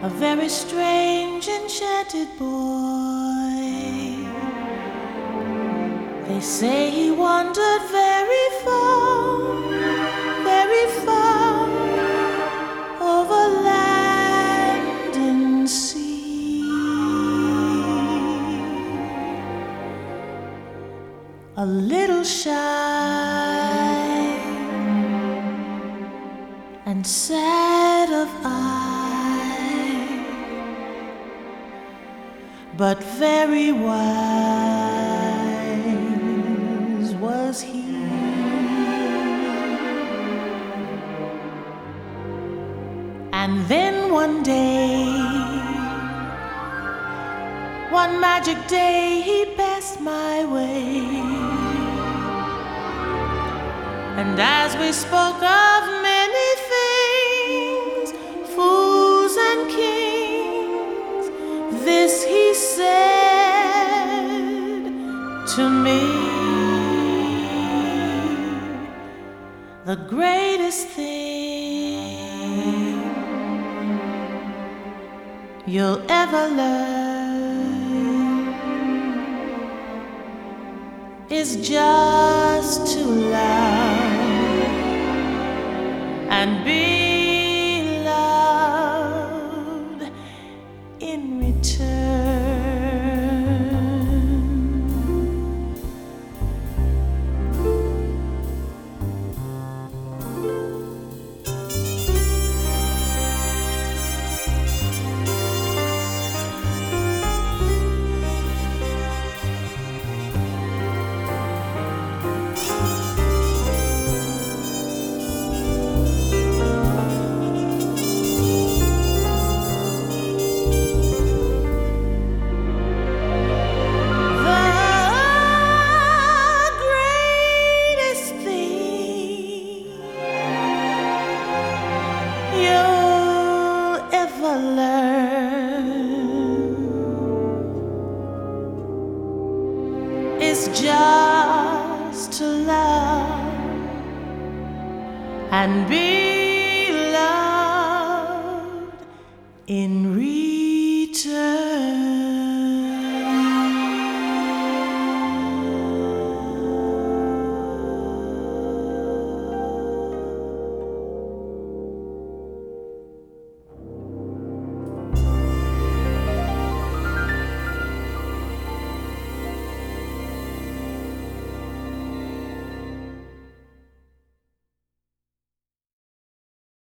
a very strange, enchanted boy. They say he wandered very far over land and sea. A little shy and sad of eye, but very wise was he. And then one day, one magic day, he passed my way. And as we spoke of many things, fools and kings, this he said to me: the greatest thing you'll ever learn is just to love and be loved in return. Is just to love and be loved in return.